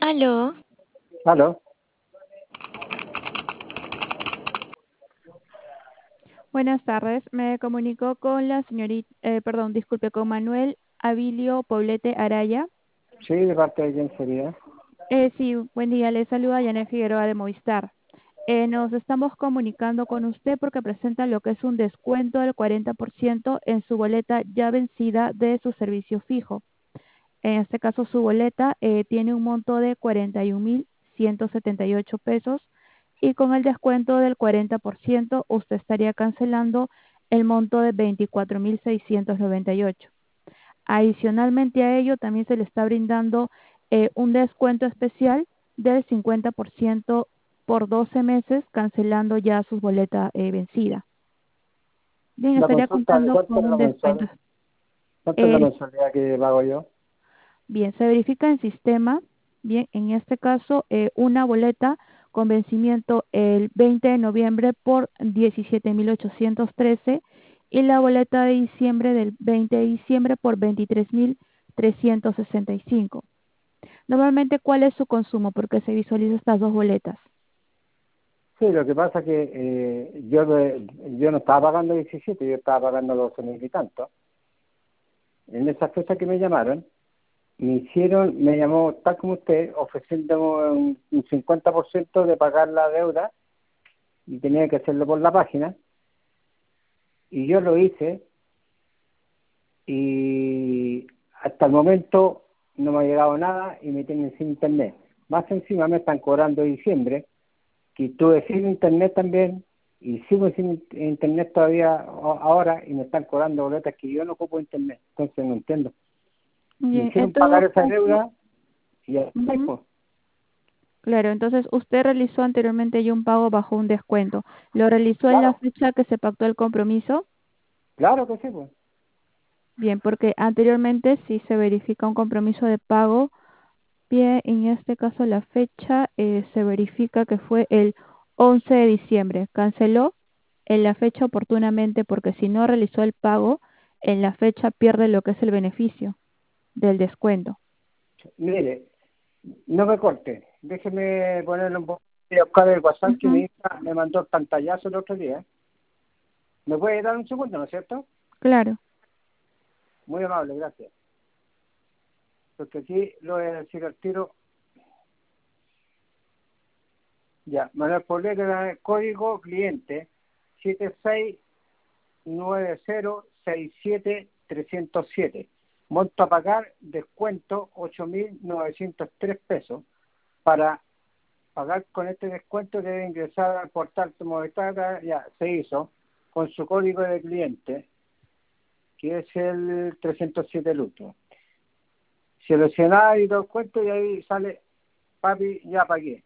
Aló, Aló, Buenas tardes, me comunico con la señorita, perdón, disculpe, con Manuel Abilio Poblete Araya. sí, ¿de parte de quién sería? Sí, buen día, le saluda Janet Figueroa de Movistar. Nos estamos comunicando con usted porque presenta lo que es un descuento del 40% en su boleta ya vencida de su servicio fijo. En este caso, su boleta tiene un monto de 41.178 pesos y con el descuento del 40% usted estaría cancelando el monto de 24.698. Adicionalmente a ello, también se le está brindando un descuento especial del 50% por 12 meses, cancelando ya su boleta vencida. Bien, La estaría consulta de contando cuánto con es un la descuento. mensualidad. ¿Cuánto es la Eh, mensualidad que pago yo? Bien, se verifica en sistema. Bien, en este caso, una boleta con vencimiento el 20 de noviembre por 17.813 y la boleta de diciembre del 20 de diciembre por 23.365. Normalmente, ¿cuál es su consumo? Porque se visualiza estas dos boletas. Sí, lo que pasa es que yo no estaba pagando 17, yo estaba pagando 12.000 y tanto. En esa fecha que me llamaron, me llamó tal como usted, ofreciéndome un 50% de pagar la deuda y tenía que hacerlo por la página. Y yo lo hice y hasta el momento no me ha llegado nada y me tienen sin internet. Más encima me están cobrando diciembre, que estuve sin internet también y sigo sin internet todavía ahora y me están cobrando boletas que yo no ocupo internet. Entonces no entiendo. Me Bien, en hicieron todo pagar esa caso, deuda y ya está, ujú, pues. claro, entonces usted realizó anteriormente ya un pago bajo un descuento. ¿Lo realizó en la Claro, fecha que se pactó el compromiso? claro que sí, pues. Bien, porque anteriormente sí se verifica un compromiso de pago. Bien, en este caso la fecha se verifica que fue el 11 de diciembre. Canceló en la fecha oportunamente porque si no realizó el pago, en la fecha pierde lo que es el beneficio del descuento. Mire, no me corte. Déjeme ponerle un poco de buscar el WhatsApp que mi Ujú, hija me mandó el pantallazo el otro día. ¿Me puede dar un segundo, no es cierto? claro. Muy amable, gracias. Porque aquí lo voy a decir al tiro. Ya, Manuel Poblete, código cliente 769067-307. Monto a pagar, descuento 8.903 pesos. Para pagar con este descuento debe ingresar al portal de Movistar, ya se hizo, con su código de cliente, que es el 307 el último. Seleccionar y todo el cuento y ahí sale, papi, ya pagué.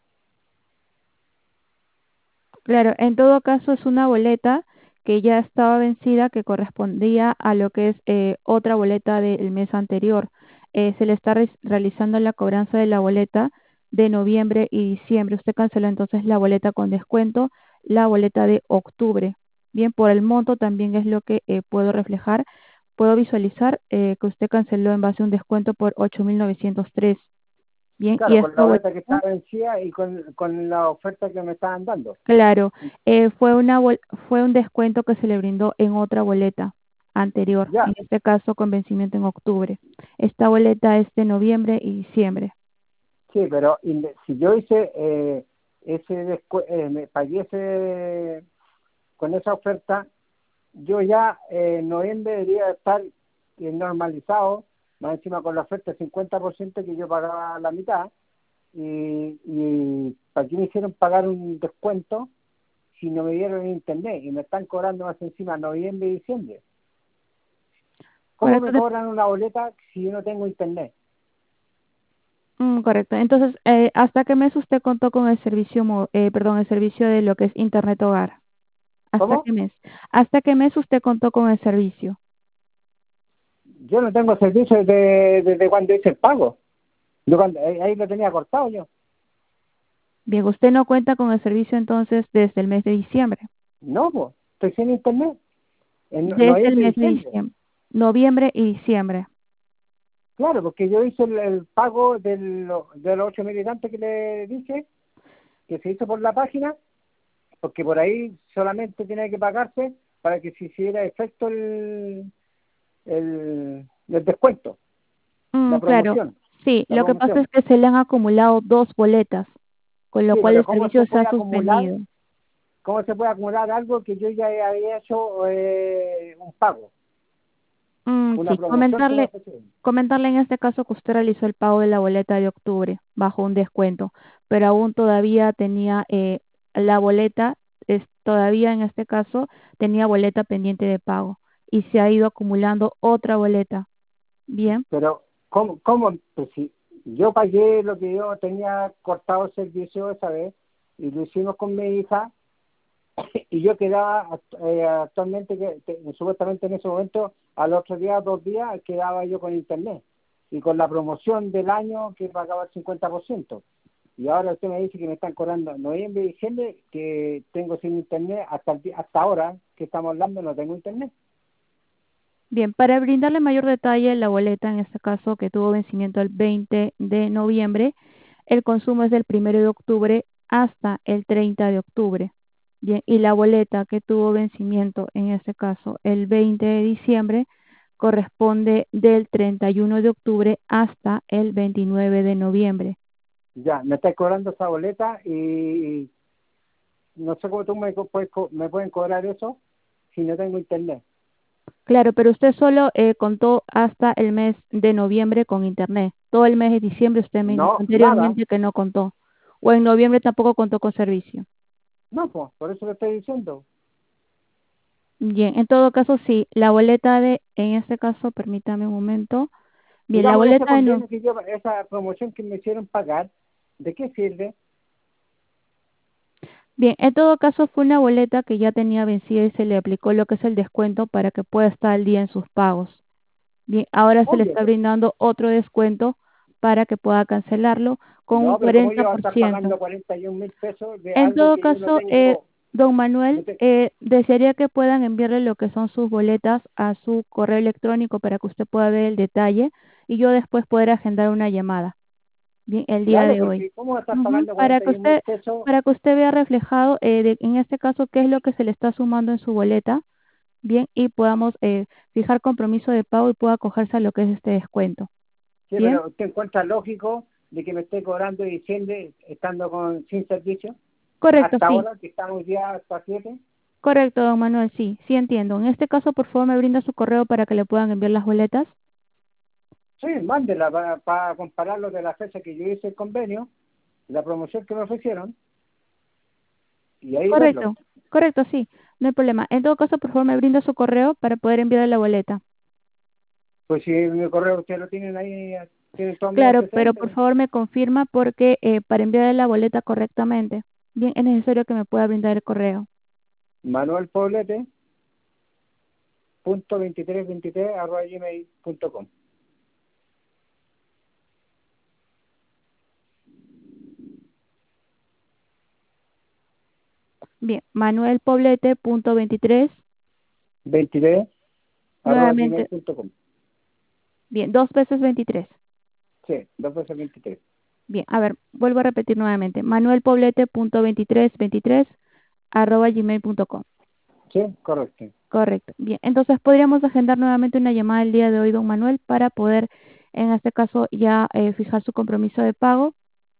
Claro, en todo caso es una boleta que ya estaba vencida que correspondía a lo que es otra boleta del mes anterior. Se le está realizando la cobranza de la boleta de noviembre y diciembre. Usted canceló entonces la boleta con descuento, la boleta de octubre. Bien, por el monto también es lo que puedo reflejar. Puedo visualizar que usted canceló en base a un descuento por 8.903. Bien, y Claro, con esta la boleta que boleta. está vencida y con la oferta que me estaban dando. Claro, fue un descuento que se le brindó en otra boleta anterior, en Ya, este caso con vencimiento en octubre. Esta boleta es de noviembre y diciembre. sí, pero si yo hice me pagué con esa oferta, yo ya en noviembre debería estar normalizado, más encima con la oferta del 50% que yo pagaba la mitad, y ¿para qué me hicieron pagar un descuento si no me dieron internet? Y me están cobrando más encima noviembre y diciembre. ¿Cómo Correcto, me cobran una boleta si yo no tengo internet? correcto. Entonces, ¿hasta qué mes usted contó con el servicio, perdón, el servicio de lo que es Internet Hogar? ¿Hasta ¿Cómo? qué mes? ¿Hasta qué mes usted contó con el servicio? Yo no tengo servicio desde cuando hice el pago. Ahí lo tenía cortado yo. Bien, usted no cuenta con el servicio entonces desde el mes de diciembre. No, pues, estoy sin internet. En Desde el noviembre y mes de diciembre. diciembre, noviembre y diciembre. Claro, porque yo hice el pago de los 8 militantes que le dije, que se hizo por la página, porque por ahí solamente tenía que pagarse para que se hiciera efecto el descuento, la Claro, promoción, sí, la lo que pasa es promoción. que se le han acumulado dos boletas, con lo Sí, cual pero el servicio se ha suspendido. cómo se puede acumular algo que yo ya había hecho un pago, una Sí, promoción que me ofrecieron? comentarle en este caso que usted realizó el pago de la boleta de octubre bajo un descuento, pero aún todavía tenía la boleta, todavía en este caso tenía boleta pendiente de pago y se ha ido acumulando otra boleta. Bien, Pero, ¿cómo? Pues si yo pagué lo que yo tenía cortado el servicio esa vez y lo hicimos con mi hija y yo quedaba actualmente, supuestamente en ese momento, al otro día, 2 días, quedaba yo con internet y con la promoción del año que pagaba el 50%. Y ahora usted me dice que me están cobrando noviembre y diciembre, que tengo sin internet hasta ahora que estamos hablando, no tengo internet. bien, para brindarle mayor detalle, la boleta en este caso que tuvo vencimiento el 20 de noviembre, el consumo es del 1 de octubre hasta el 30 de octubre. Bien, y la boleta que tuvo vencimiento en este caso el 20 de diciembre corresponde del 31 de octubre hasta el 29 de noviembre. Ya, me está cobrando esa boleta y no sé cómo tú me pueden cobrar eso si no tengo internet. Claro, pero usted solo contó hasta el mes de noviembre con internet. Todo el mes de diciembre usted me indicó No, nada. anteriormente que no contó. O en noviembre tampoco contó con servicio. No, pues, por eso lo estoy diciendo. Bien, en todo caso, sí, la boleta en este caso, permítame un momento. Bien, la Digamos, ese boleta de no. convenio que yo, esa promoción que me hicieron pagar, ¿de qué sirve? Bien, en todo caso fue una boleta que ya tenía vencida y se le aplicó lo que es el descuento para que pueda estar al día en sus pagos. Bien, ahora se le Oye, está brindando otro descuento para que pueda cancelarlo con un no, pero ¿cómo yo cuarenta voy a por estar ciento. pagando 41.000 pesos de En algo todo que yo no caso, tengo? don No Manuel, te- desearía que puedan enviarle lo que son sus boletas a su correo electrónico para que usted pueda ver el detalle y yo después poder agendar una llamada, bien, el día Claro, de hoy. porque ¿cómo voy a estar Ujú, pagando 41.000 pesos? para que usted vea reflejado, en este caso, qué es lo que se le está sumando en su boleta, bien, y podamos fijar compromiso de pago y pueda acogerse a lo que es este descuento, Sí, bien. pero ¿usted encuentra lógico de que me esté cobrando diciembre estando sin servicio? Correcto, Hasta sí. ahora, que estamos ya hasta 7. Correcto, don Manuel, sí, sí entiendo. En este caso, por favor, me brinda su correo para que le puedan enviar las boletas. Sí, mándela para compararlo de la fecha que yo hice el convenio, la promoción que me ofrecieron, y ahí verlo. Correcto, correcto, sí, no hay problema. En todo caso, por favor, me brinda su correo para poder enviarle la boleta. Pues si mi correo ustedes lo tienen ahí, tienen todos mis Claro, pero por antecedentes. favor me confirma porque para enviarle la boleta correctamente, bien, es necesario que me pueda brindar el correo. Manuel Poblete, .2323@gmail.com. Bien, manuelpoblete.23, 23 arroba nuevamente, gmail.com. bien, dos veces 23. Sí, 2 veces 23. Bien, a ver, vuelvo a repetir nuevamente, manuelpoblete.2323 arroba gmail.com. Sí, correcto. Correcto. Bien, entonces podríamos agendar nuevamente una llamada el día de hoy, don Manuel, para poder, en este caso, ya fijar su compromiso de pago.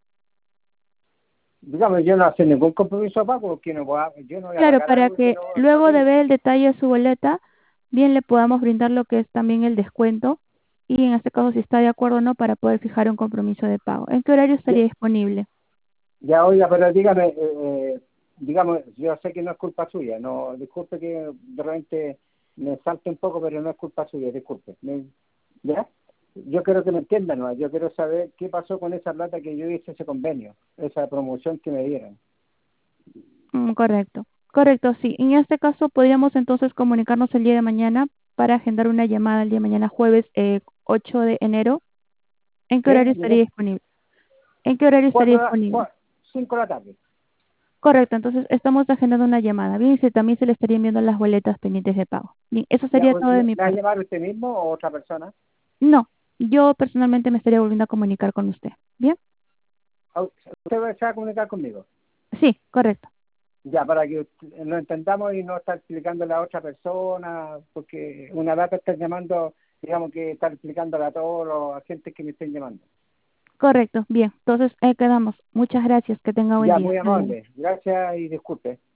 Digamos, yo no hago ningún compromiso a pago, porque yo no voy a Claro, pagar para algo que que no luego de tengo. ver el detalle de su boleta, bien le podamos brindar lo que es también el descuento y en este caso si está de acuerdo o no para poder fijar un compromiso de pago. ¿En qué horario Ya, estaría disponible? ya, oiga, pero dígame, digamos, yo sé que no es culpa suya, no, disculpe que de repente me salte un poco, pero no es culpa suya, disculpe. ¿Ya? Yo quiero que me entiendan, ¿no? Yo quiero saber qué pasó con esa plata que yo hice, ese convenio, esa promoción que me dieron. Correcto. Correcto, sí. En este caso podríamos entonces comunicarnos el día de mañana para agendar una llamada el día de mañana jueves 8 de enero. ¿En qué ¿Sí? horario estaría disponible? ¿En qué horario estaría disponible? 5 de la tarde. Correcto, entonces estamos agendando una llamada. Bien, y también se le estarían enviando las boletas pendientes de pago. Bien, eso Ya, sería pues, todo de ¿me mi va a parte. llamar usted mismo o otra persona? No, yo personalmente me estaría volviendo a comunicar con usted. ¿Bien? Usted se va a comunicar conmigo. Sí, correcto. Ya, para que lo entendamos y no estar explicándole a otra persona, porque una data está llamando, digamos que estar explicándole a todos los agentes que me estén llamando. Correcto. Bien. Entonces, quedamos. Muchas gracias. Que tenga buen Ya, día. muy Hasta luego. amable. Gracias y disculpe.